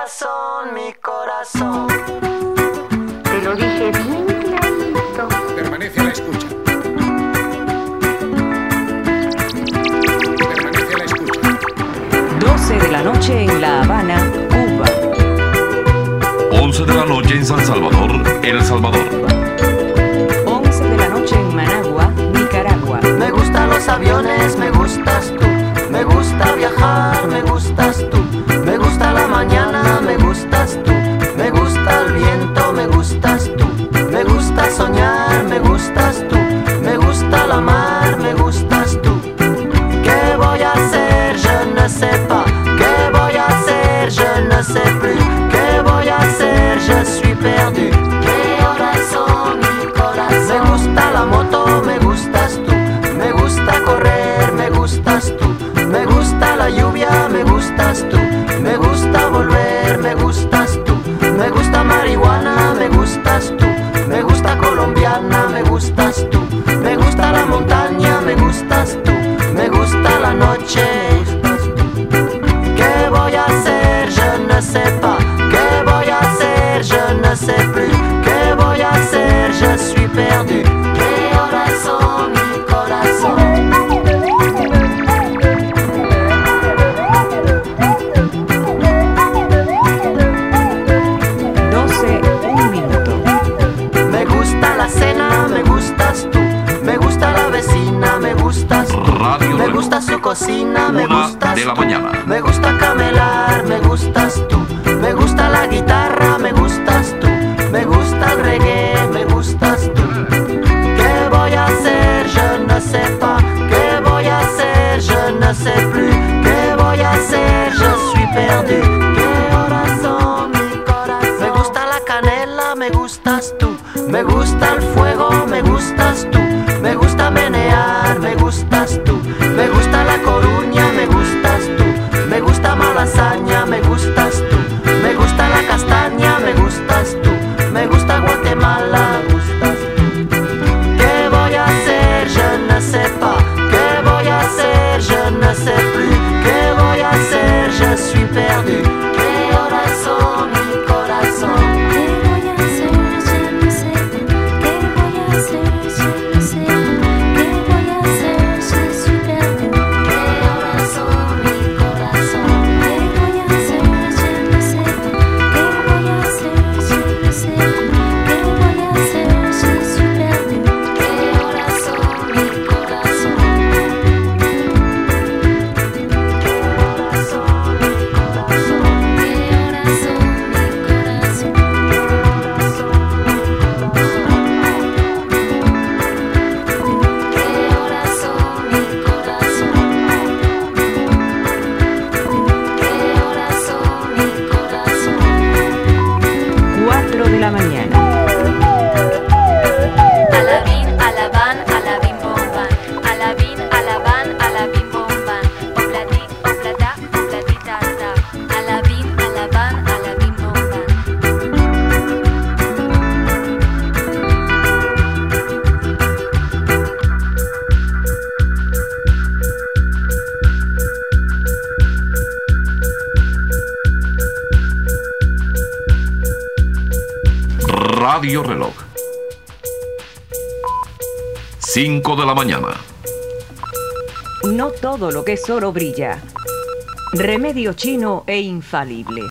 corazón, mi corazón. Te lo dije bien clarito. Permanece a la escucha. Permanece a la escucha. 12 de la noche en La Habana, Cuba. 11 de la noche en San Salvador, El Salvador. 11 de la noche en Managua, Nicaragua. Me gustan los aviones, me gustas tú. Me gusta viajar, me gustas tú. Me gusta la mañana, me gustas tú. Me gusta el viento, me gustas tú. Me gusta soñar, me gustas tú. Me gusta la mar, me gustas tú. ¿Qué voy a hacer? Je ne sais pas. ¿Qué voy a hacer? Je ne sais plus. ¿Qué voy a hacer? Je suis perdu. ¿Qué horas son, mi corazón? Me gusta la moto, me gustas tú. Me gusta correr, me gustas tú. Me gusta la lluvia, me gustas tú. Me gusta volver, me gustas tú. Me gusta marihuana, me gustas tú. Me gusta colombiana, me gustas tú. Me gusta la montaña, me gustas tú. Me gusta la noche, me gustas tú. ¿Qué voy a hacer? Je ne sais pas. ¿Qué voy a hacer? Je ne sais plus. ¿Qué voy a hacer? Je suis perdu. ¿Qué horas son, mi corazón? 12, un minuto. Me gusta la cena, me gustas tú. Me gusta la vecina, me gustas tú. Radio Me Reloj. gusta su cocina, me 1 gustas de la tú. mañana. Me gusta camelar, me gustas tú. Me gusta la guitarra, me gustas tú. Me gusta el reggae, me gustas tú. ¿Qué voy a hacer? Je ne sais pas. ¿Qué voy a hacer? Je ne sais plus. ¿Qué voy a hacer? Je suis perdu. ¿Qué horas son, mi corazón? Me gusta la canela, me gustas tú. Me gusta el fuego, me gustas tú. Me gusta menear, me gustas tú. Me gusta La Coruña, me gustas tú. Me gusta Malasaña, me gustas tú. Me gusta la castaña, me gustas tú. Me gusta Guatemala, me gustas tú. ¿Qué voy a hacer? Je ne sais pas. ¿Qué voy a hacer? Je ne sais plus. ¿Qué voy a hacer? Je suis perdu. ¿Qué horas son, mi corazón? ¿Qué voy a hacer? Je ne sais pas. ¿Qué voy a hacer? Je ne sais pas. ¿Qué voy a hacer? Je suis perdu. ¿Qué horas son, mi corazón? ¿Qué voy a hacer? Je ne sais pas. ¿Qué voy a hacer? Je ne sais pas. ¿Qué voy a hacer? Je suis perdu. ¿Qué horas son, mi corazón? Radio Reloj. 5 de la mañana. No todo lo que es oro brilla. Remedio chino e infalible.